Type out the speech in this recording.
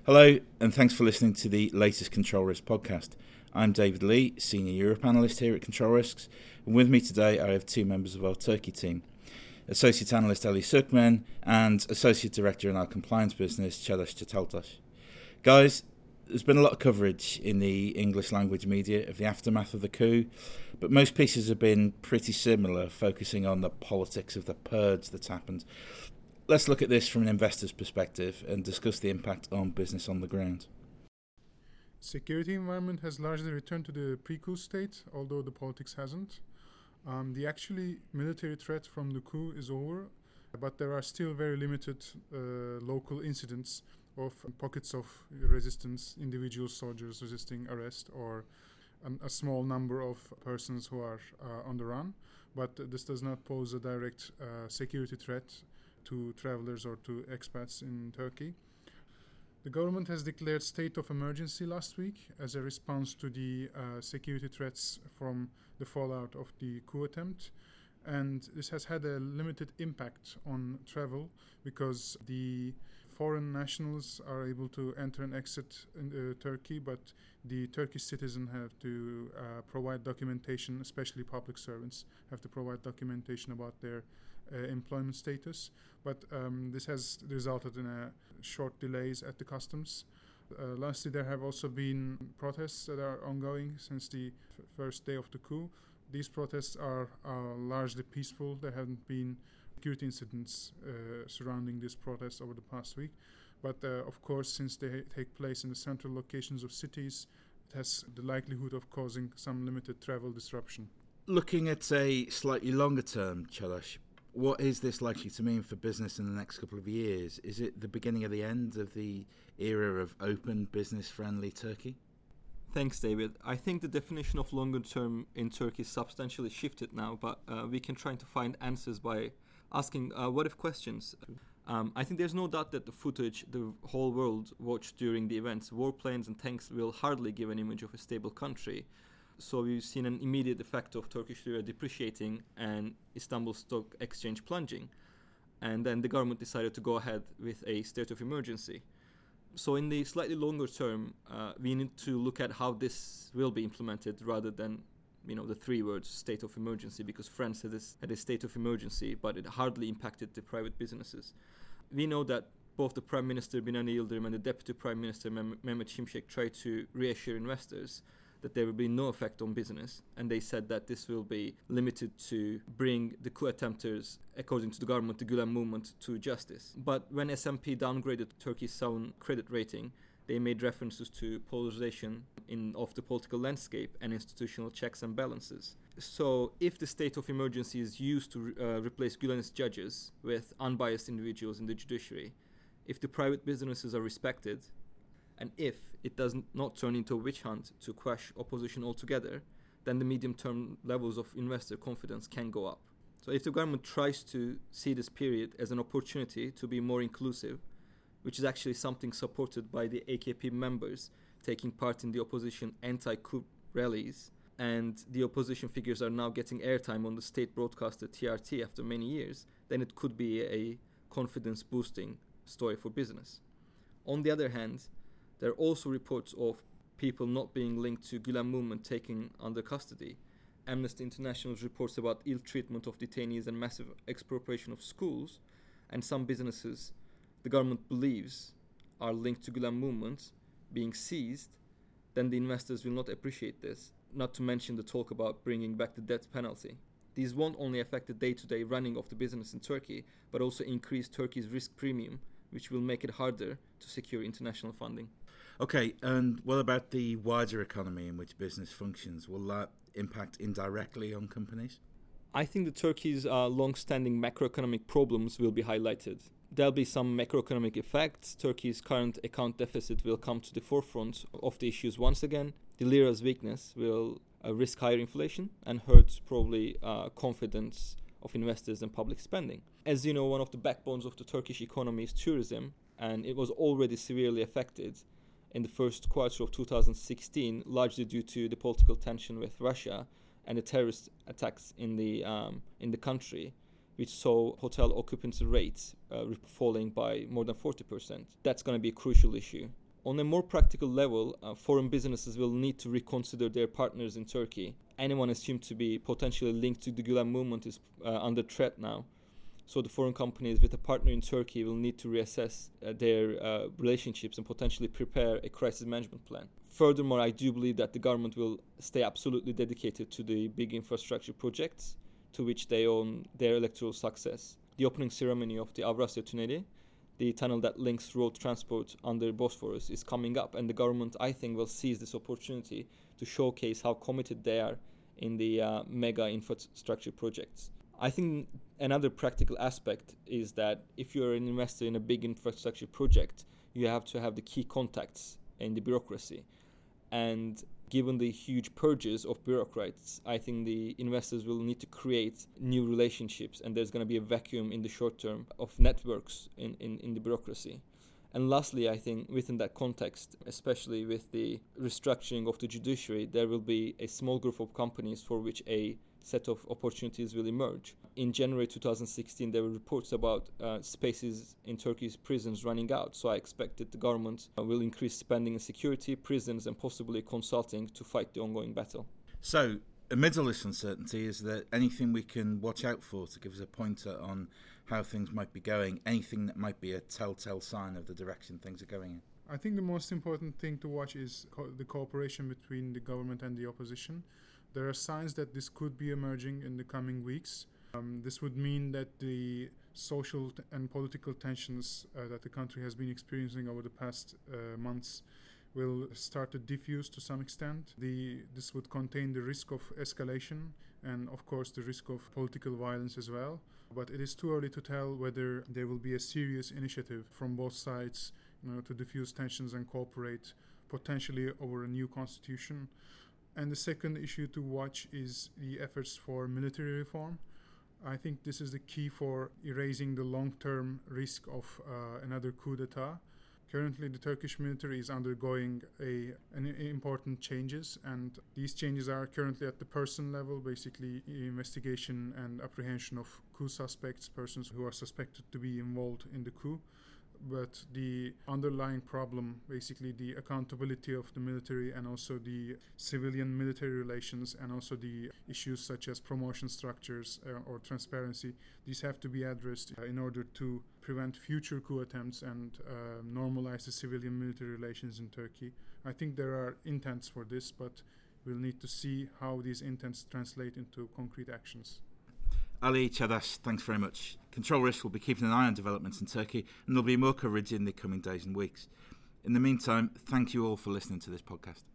Hello, and thanks for listening to the latest Control Risk podcast. I'm David Lee, Senior Europe Analyst here at Control Risks, and with me today I have two members of our Turkey team, Associate Analyst Ali Sukmen and Associate Director in our compliance business, Çağdaş Çataltaş. Guys, there's been a lot of coverage in the English language media of the aftermath of the coup, but most pieces have been pretty similar, focusing on the politics of the purge that's happened. Let's look at this from an investor's perspective and discuss the impact on business on the ground. Security environment has largely returned to the pre-coup state, although the politics hasn't. The actually military threat from the coup is over, but there are still very limited local incidents of pockets of resistance, individual soldiers resisting arrest, or a small number of persons who are on the run. But this does not pose a direct security threat to travelers or to expats in Turkey. The government has declared state of emergency last week as a response to the security threats from the fallout of the coup attempt. And this has had a limited impact on travel because the foreign nationals are able to enter and exit in Turkey, but the Turkish citizens have to provide documentation, especially public servants have to provide documentation about their employment status. But this has resulted in short delays at the customs. Lastly, there have also been protests that are ongoing since the first day of the coup. These protests are largely peaceful. There haven't been security incidents surrounding these protests over the past week. But of course, since they take place in the central locations of cities, it has the likelihood of causing some limited travel disruption. Looking at a slightly longer term, Çağdaş, what is this likely to mean for business in the next couple of years? Is it the beginning of the end of the era of open, business-friendly Turkey? Thanks, David. I think the definition of longer term in Turkey is substantially shifted now, but we can try to find answers by asking what-if questions. I think there's no doubt that the footage the whole world watched during the events, warplanes and tanks, will hardly give an image of a stable country. So we've seen an immediate effect of Turkish lira depreciating and Istanbul Stock Exchange plunging. And then the government decided to go ahead with a state of emergency. So in the slightly longer term, we need to look at how this will be implemented rather than, the three words state of emergency, because France had a state of emergency, but it hardly impacted the private businesses. We know that both the Prime Minister Binali Yıldırım and the Deputy Prime Minister Mehmet Şimşek tried to reassure investors that there will be no effect on business, and they said that this will be limited to bring the coup attempters, according to the government, the Gülen movement, to justice. But when S&P downgraded Turkey's sovereign credit rating, they made references to polarization of the political landscape and institutional checks and balances. So if the state of emergency is used to replace Gülen's judges with unbiased individuals in the judiciary, if the private businesses are respected, and if it does not turn into a witch hunt to quash opposition altogether, then the medium-term levels of investor confidence can go up. So if the government tries to see this period as an opportunity to be more inclusive, which is actually something supported by the AKP members taking part in the opposition anti-coup rallies, and the opposition figures are now getting airtime on the state broadcaster TRT after many years, then it could be a confidence-boosting story for business. On the other hand, there are also reports of people not being linked to Gülen movement taken under custody. Amnesty International's reports about ill treatment of detainees and massive expropriation of schools, and some businesses the government believes are linked to Gülen movement being seized, then the investors will not appreciate this, not to mention the talk about bringing back the death penalty. These won't only affect the day-to-day running of the business in Turkey, but also increase Turkey's risk premium, which will make it harder to secure international funding. Okay, and what about the wider economy in which business functions? Will that impact indirectly on companies? I think that Turkey's long-standing macroeconomic problems will be highlighted. There'll be some macroeconomic effects. Turkey's current account deficit will come to the forefront of the issues once again. The lira's weakness will risk higher inflation and hurt probably confidence of investors and public spending. As you know, one of the backbones of the Turkish economy is tourism, and it was already severely affected in the first quarter of 2016, largely due to the political tension with Russia and the terrorist attacks in the country, which saw hotel occupancy rates falling by more than 40%. That's going to be a crucial issue. On a more practical level, foreign businesses will need to reconsider their partners in Turkey. Anyone assumed to be potentially linked to the Gülen movement is under threat now. So the foreign companies with a partner in Turkey will need to reassess their relationships and potentially prepare a crisis management plan. Furthermore, I do believe that the government will stay absolutely dedicated to the big infrastructure projects to which they owe their electoral success. The opening ceremony of the Avrasya Tüneli, the tunnel that links road transport under Bosphorus, is coming up, and the government, I think, will seize this opportunity to showcase how committed they are in the mega infrastructure projects. I think another practical aspect is that if you're an investor in a big infrastructure project, you have to have the key contacts in the bureaucracy. And given the huge purges of bureaucrats, I think the investors will need to create new relationships, and there's going to be a vacuum in the short term of networks in the bureaucracy. And lastly, I think within that context, especially with the restructuring of the judiciary, there will be a small group of companies for which a set of opportunities will emerge. In January 2016, there were reports about spaces in Turkey's prisons running out. So I expect that the government will increase spending in security, prisons, and possibly consulting to fight the ongoing battle. So, amid all this uncertainty, is there anything we can watch out for to give us a pointer on how things might be going? Anything that might be a telltale sign of the direction things are going in? I think the most important thing to watch is the cooperation between the government and the opposition. There are signs that this could be emerging in the coming weeks. This would mean that the social and political tensions that the country has been experiencing over the past months will start to diffuse to some extent. This would contain the risk of escalation and, of course, the risk of political violence as well. But it is too early to tell whether there will be a serious initiative from both sides, to diffuse tensions and cooperate potentially over a new constitution. And the second issue to watch is the efforts for military reform. I think this is the key for erasing the long-term risk of another coup d'etat. Currently, the Turkish military is undergoing important changes, and these changes are currently at the person level, basically investigation and apprehension of coup suspects, persons who are suspected to be involved in the coup. But the underlying problem, basically the accountability of the military and also the civilian-military relations and also the issues such as promotion structures or transparency, these have to be addressed in order to prevent future coup attempts and normalize the civilian-military relations in Turkey. I think there are intents for this, but we'll need to see how these intents translate into concrete actions. Ali Çağdaş, thanks very much. Control Risk will be keeping an eye on developments in Turkey, and there'll be more coverage in the coming days and weeks. In the meantime, thank you all for listening to this podcast.